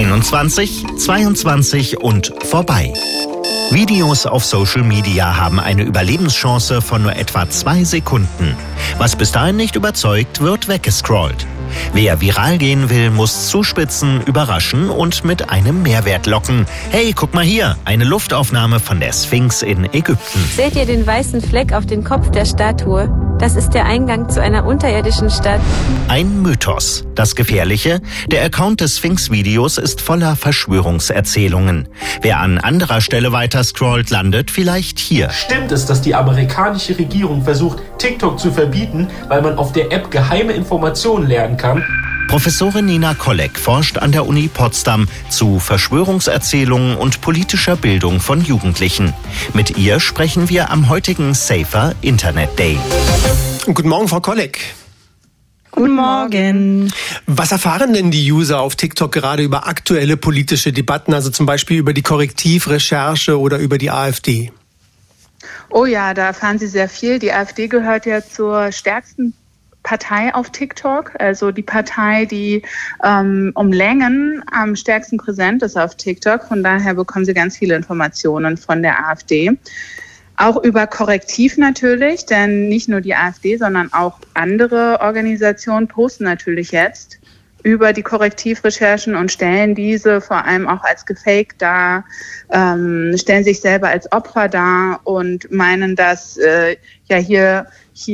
21, 22 und vorbei. Videos auf Social Media haben eine Überlebenschance von nur etwa 2 Sekunden. Was bis dahin nicht überzeugt, wird weggescrollt. Wer viral gehen will, muss zuspitzen, überraschen und mit einem Mehrwert locken. Hey, guck mal hier, eine Luftaufnahme von der Sphinx in Ägypten. Seht ihr den weißen Fleck auf dem Kopf der Statue? Das ist der Eingang zu einer unterirdischen Stadt. Ein Mythos. Das Gefährliche? Der Account des Sphinx-Videos ist voller Verschwörungserzählungen. Wer an anderer Stelle weiter scrollt, landet vielleicht hier. Stimmt es, dass die amerikanische Regierung versucht, TikTok zu verbieten, weil man auf der App geheime Informationen lernen kann? Professorin Nina Kolek forscht an der Uni Potsdam zu Verschwörungserzählungen und politischer Bildung von Jugendlichen. Mit ihr sprechen wir am heutigen Safer Internet Day. Guten Morgen, Frau Kolek. Guten Morgen. Was erfahren denn die User auf TikTok gerade über aktuelle politische Debatten, also zum Beispiel über die Korrektivrecherche oder über die AfD? Oh ja, da erfahren Sie sehr viel. Die AfD gehört ja zur stärksten Partei auf TikTok, also die Partei, die um Längen am stärksten präsent ist auf TikTok. Von daher bekommen Sie ganz viele Informationen von der AfD. Auch über Korrektiv natürlich, denn nicht nur die AfD, sondern auch andere Organisationen posten natürlich jetzt über die Korrektivrecherchen und stellen diese vor allem auch als gefaked dar, stellen sich selber als Opfer dar und meinen, dass hier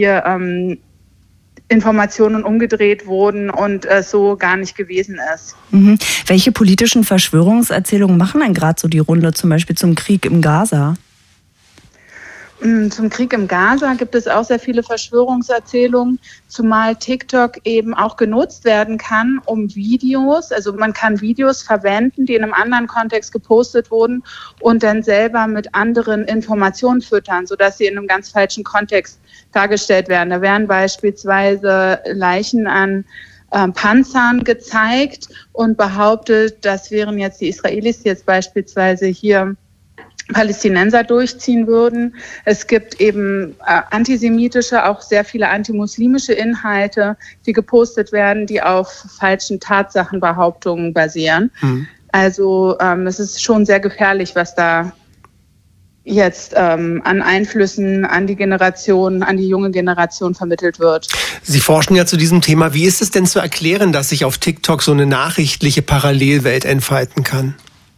Informationen umgedreht wurden und so gar nicht gewesen ist. Mhm. Welche politischen Verschwörungserzählungen machen denn gerade so die Runde, zum Beispiel zum Krieg im Gaza? Zum Krieg im Gaza gibt es auch sehr viele Verschwörungserzählungen, zumal TikTok eben auch genutzt werden kann, um Videos, also man kann Videos verwenden, die in einem anderen Kontext gepostet wurden und dann selber mit anderen Informationen füttern, sodass sie in einem ganz falschen Kontext dargestellt werden. Da werden beispielsweise Leichen an Panzern gezeigt und behauptet, das wären jetzt die Israelis, die jetzt beispielsweise hier Palästinenser durchziehen würden. Es gibt eben antisemitische, auch sehr viele antimuslimische Inhalte, die gepostet werden, die auf falschen Tatsachenbehauptungen basieren. Also es ist schon sehr gefährlich, was da jetzt an Einflüssen an die Generation, an die junge Generation vermittelt wird. Sie forschen ja zu diesem Thema. Wie ist es denn zu erklären, dass sich auf TikTok so eine nachrichtliche Parallelwelt entfalten kann?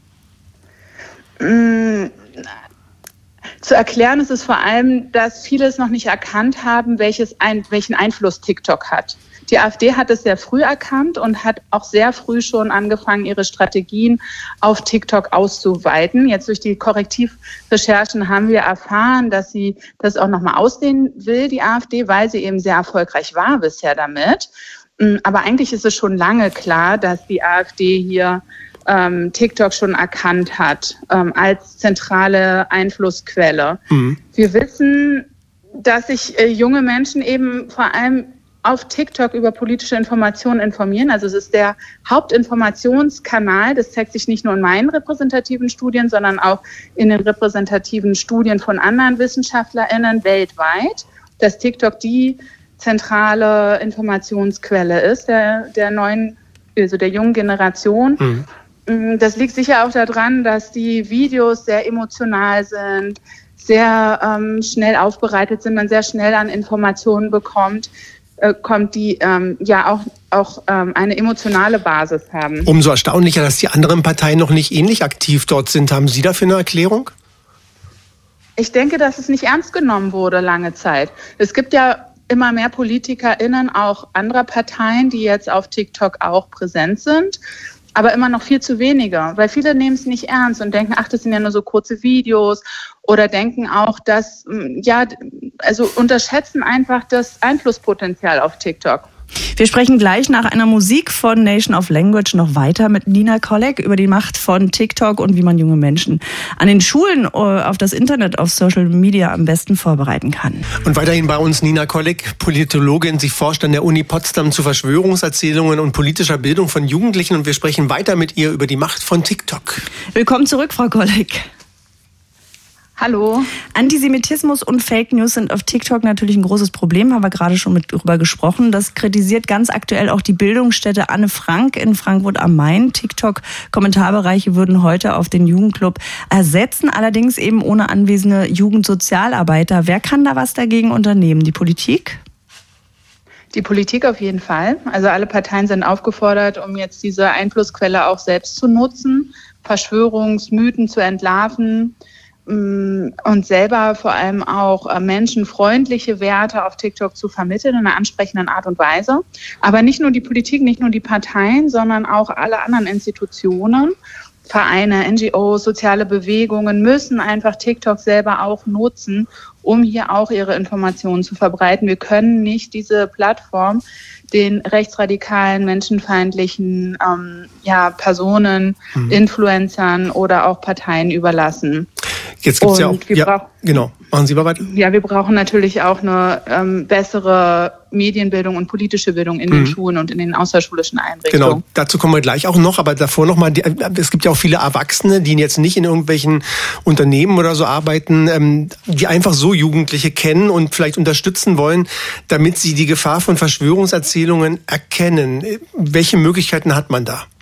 Zu erklären ist es vor allem, dass viele es noch nicht erkannt haben, welchen Einfluss TikTok hat. Die AfD hat es sehr früh erkannt und hat auch sehr früh schon angefangen, ihre Strategien auf TikTok auszuweiten. Jetzt durch die Korrektivrecherchen haben wir erfahren, dass sie das auch nochmal ausdehnen will, die AfD, weil sie eben sehr erfolgreich war bisher damit. Aber eigentlich ist es schon lange klar, dass die AfD hier TikTok schon erkannt hat als zentrale Einflussquelle. Wir wissen, dass sich junge Menschen eben vor allem auf TikTok über politische Informationen informieren. Also es ist der Hauptinformationskanal. Das zeigt sich nicht nur in meinen repräsentativen Studien, sondern auch in den repräsentativen Studien von anderen WissenschaftlerInnen weltweit, dass TikTok die zentrale Informationsquelle ist der jungen Generation. Das liegt sicher auch daran, dass die Videos sehr emotional sind, sehr schnell aufbereitet sind, man sehr schnell an Informationen bekommt, die auch eine emotionale Basis haben. Umso erstaunlicher, dass die anderen Parteien noch nicht ähnlich aktiv dort sind. Haben Sie dafür eine Erklärung? Ich denke, dass es nicht ernst genommen wurde lange Zeit. Es gibt ja immer mehr PolitikerInnen auch anderer Parteien, die jetzt auf TikTok auch präsent sind. Aber immer noch viel zu wenige, weil viele nehmen es nicht ernst und denken, ach, das sind ja nur so kurze Videos oder denken auch, dass, unterschätzen einfach das Einflusspotenzial auf TikTok. Wir sprechen gleich nach einer Musik von Nation of Language noch weiter mit Nina Kolek über die Macht von TikTok und wie man junge Menschen an den Schulen auf das Internet, auf Social Media am besten vorbereiten kann. Und weiterhin bei uns Nina Kolek, Politologin. Sie forscht an der Uni Potsdam zu Verschwörungserzählungen und politischer Bildung von Jugendlichen. Und wir sprechen weiter mit ihr über die Macht von TikTok. Willkommen zurück, Frau Kolek. Hallo. Antisemitismus und Fake News sind auf TikTok natürlich ein großes Problem, haben wir gerade schon mit drüber gesprochen. Das kritisiert ganz aktuell auch die Bildungsstätte Anne Frank in Frankfurt am Main. TikTok-Kommentarbereiche würden heute auf den Jugendclub ersetzen, allerdings eben ohne anwesende Jugendsozialarbeiter. Wer kann da was dagegen unternehmen? Die Politik? Die Politik auf jeden Fall. Also alle Parteien sind aufgefordert, um jetzt diese Einflussquelle auch selbst zu nutzen, Verschwörungsmythen zu entlarven, und selber vor allem auch menschenfreundliche Werte auf TikTok zu vermitteln in einer ansprechenden Art und Weise. Aber nicht nur die Politik, nicht nur die Parteien, sondern auch alle anderen Institutionen, Vereine, NGOs, soziale Bewegungen müssen einfach TikTok selber auch nutzen, um hier auch ihre Informationen zu verbreiten. Wir können nicht diese Plattform den rechtsradikalen, menschenfeindlichen Personen, Influencern oder auch Parteien überlassen. Jetzt gibt's ja auch, genau. Machen Sie mal weiter. Ja, wir brauchen natürlich auch eine bessere Medienbildung und politische Bildung in den Schulen und in den außerschulischen Einrichtungen. Genau, dazu kommen wir gleich auch noch, aber davor nochmal, es gibt ja auch viele Erwachsene, die jetzt nicht in irgendwelchen Unternehmen oder so arbeiten, die einfach so Jugendliche kennen und vielleicht unterstützen wollen, damit sie die Gefahr von Verschwörungserzählungen erkennen. Welche Möglichkeiten hat man da?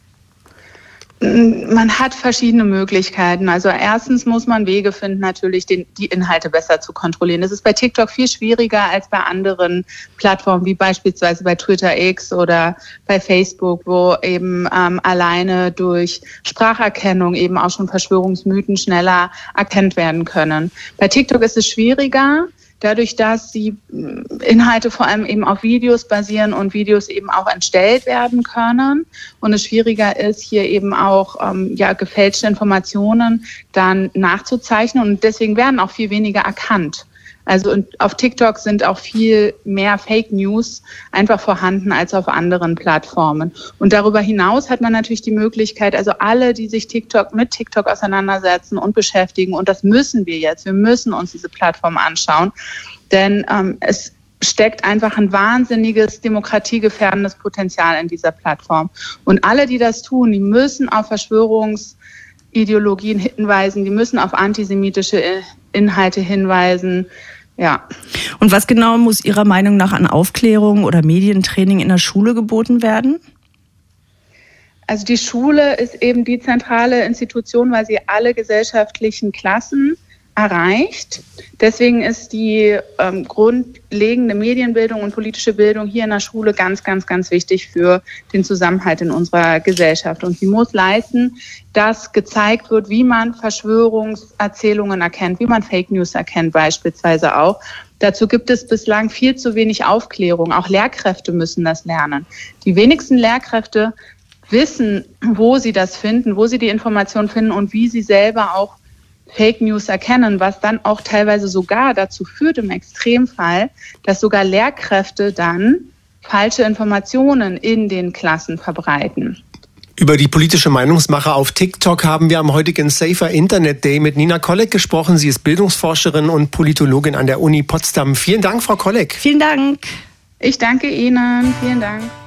Man hat verschiedene Möglichkeiten. Also erstens muss man Wege finden, natürlich die Inhalte besser zu kontrollieren. Das ist bei TikTok viel schwieriger als bei anderen Plattformen, wie beispielsweise bei Twitter X oder bei Facebook, wo eben alleine durch Spracherkennung eben auch schon Verschwörungsmythen schneller erkannt werden können. Bei TikTok ist es schwieriger, dadurch, dass die Inhalte vor allem eben auf Videos basieren und Videos eben auch entstellt werden können und es schwieriger ist, hier eben auch gefälschte Informationen dann nachzuzeichnen und deswegen werden auch viel weniger erkannt. Also auf TikTok sind auch viel mehr Fake News einfach vorhanden als auf anderen Plattformen. Und darüber hinaus hat man natürlich die Möglichkeit, also alle, die sich mit TikTok auseinandersetzen und beschäftigen, und das müssen wir jetzt, wir müssen uns diese Plattform anschauen, denn es steckt einfach ein wahnsinniges demokratiegefährdendes Potenzial in dieser Plattform. Und alle, die das tun, die müssen auf Verschwörungsideologien hinweisen, die müssen auf antisemitische Inhalte hinweisen. Ja. Und was genau muss Ihrer Meinung nach an Aufklärung oder Medientraining in der Schule geboten werden? Also die Schule ist eben die zentrale Institution, weil sie alle gesellschaftlichen Klassen erreicht. Deswegen ist die grundlegende Medienbildung und politische Bildung hier in der Schule ganz, ganz, ganz wichtig für den Zusammenhalt in unserer Gesellschaft. Und sie muss leisten, dass gezeigt wird, wie man Verschwörungserzählungen erkennt, wie man Fake News erkennt beispielsweise auch. Dazu gibt es bislang viel zu wenig Aufklärung. Auch Lehrkräfte müssen das lernen. Die wenigsten Lehrkräfte wissen, wo sie das finden, wo sie die Informationen finden und wie sie selber auch Fake News erkennen, was dann auch teilweise sogar dazu führt im Extremfall, dass sogar Lehrkräfte dann falsche Informationen in den Klassen verbreiten. Über die politische Meinungsmache auf TikTok haben wir am heutigen Safer Internet Day mit Nina Kolleg gesprochen. Sie ist Bildungsforscherin und Politologin an der Uni Potsdam. Vielen Dank, Frau Kolleg. Vielen Dank. Ich danke Ihnen. Vielen Dank.